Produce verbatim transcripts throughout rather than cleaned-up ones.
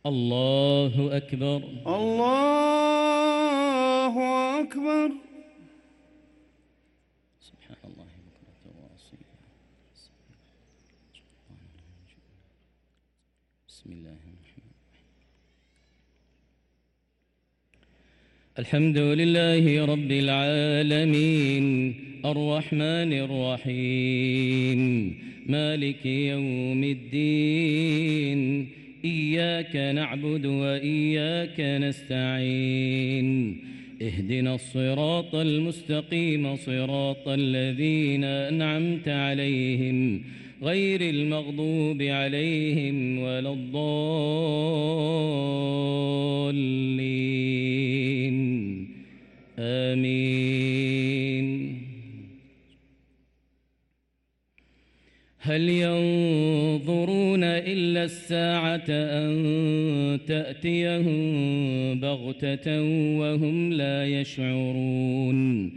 الله أكبر. الله أكبر. سبحان الله بكرة وأصيلا. بسم الله الرحمن الرحيم. الحمد لله رب العالمين الرحمن الرحيم مالك يوم الدين إياك نعبد وإياك نستعين اهدنا الصراط المستقيم صراط الذين أنعمت عليهم غير المغضوب عليهم ولا الضالين آمين. هل ينظرون إلا الساعة أن تأتيهم بغتة وهم لا يشعرون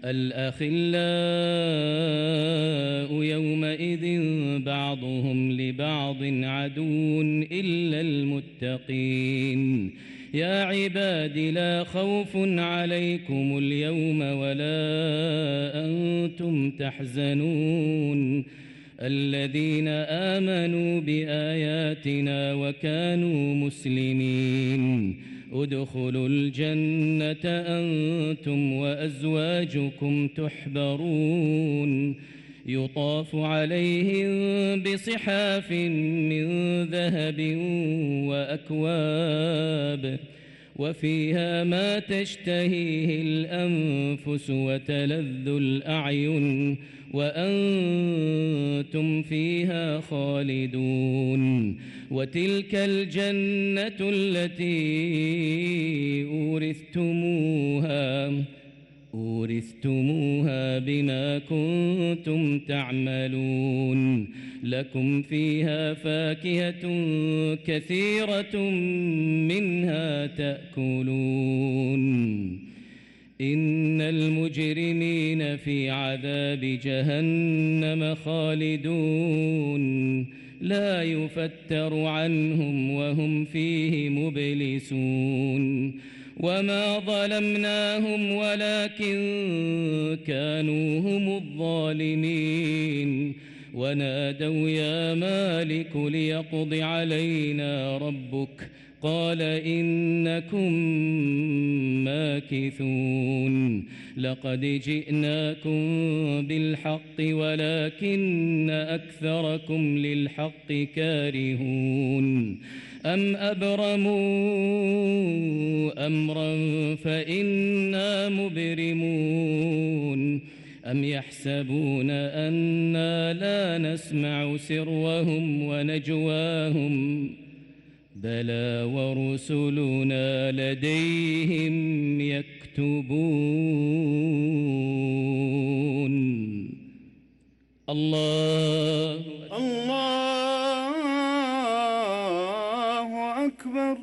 الأخلاء يومئذ بعضهم لبعض عدو إلا المتقين يا عباد لا خوف عليكم اليوم ولا أنتم تحزنون الذين آمنوا بآياتنا وكانوا مسلمين ادخلوا الجنة أنتم وأزواجكم تحبرون يطاف عليهم بصحاف من ذهب وأكواب وفيها ما تشتهيه الأنفس وتلذ الأعين وأنتم فيها خالدون وتلك الجنة التي أورثتموها أورثتموها بما كنتم تعملون لكم فيها فاكهة كثيرة منها تأكلون إن المجرمين في عذاب جهنم خالدون لا يفتر عنهم وهم فيه مبلسون وما ظلمناهم ولكن كانوا هم الظالمين ونادوا يا مالك ليقض علينا ربك قال إنكم ماكثون لقد جئناكم بالحق ولكن أكثركم للحق كارهون أم أبرموا أمرا فإنا مبرمون أم يحسبون أنا لا نسمع سرهم ونجواهم بلى ورسلنا لديهم يكتبون. الله الله أكبر.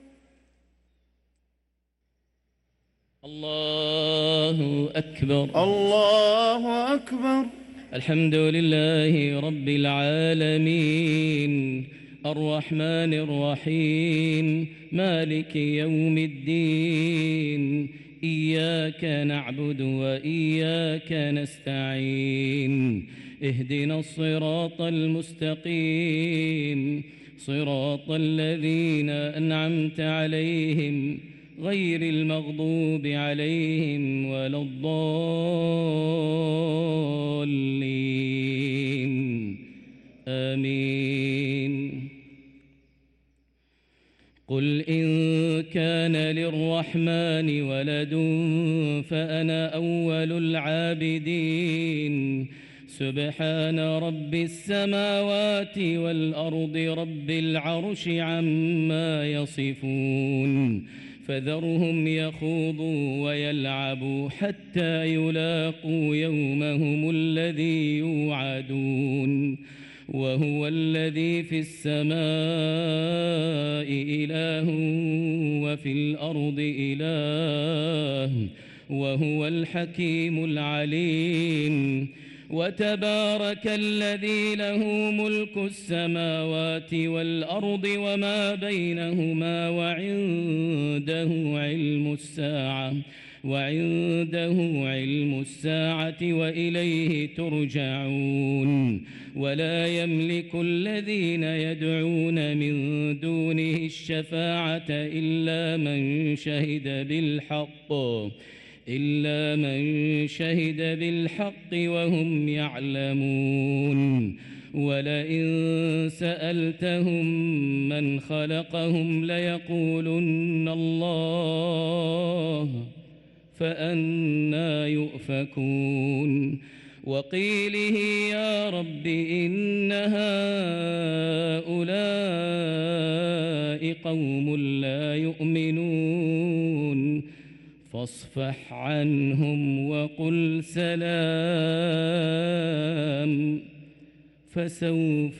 الله أكبر. الله أكبر. الحمد لله رب العالمين الرحمن الرحيم مالك يوم الدين إياك نعبد وإياك نستعين اهدنا الصراط المستقيم صراط الذين أنعمت عليهم غير المغضوب عليهم ولا الضالين آمين. قل إن كان للرحمن ولد فأنا أول العابدين سبحان رب السماوات والأرض رب العرش عما يصفون فذرهم يخوضوا ويلعبوا حتى يلاقوا يومهم الذي يوعدون وهو الذي في السماء إله وفي الأرض إله وهو الحكيم العليم وتبارك الذي له ملك السماوات والأرض وما بينهما وعنده علم الساعة وعنده علم الساعة وإليه ترجعون ولا يملك الذين يدعون من دونه الشفاعة إلا من شهد بالحق إلا من شهد بالحق وهم يعلمون ولئن سألتهم من خلقهم ليقولن الله فأنى يؤفكون وقيله يا رب إن هؤلاء قوم لا يؤمنون فاصفح عنهم وقل سلام فسوف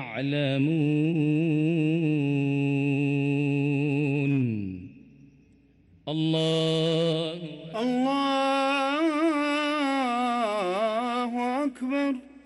يعلمون. الله الله أكبر.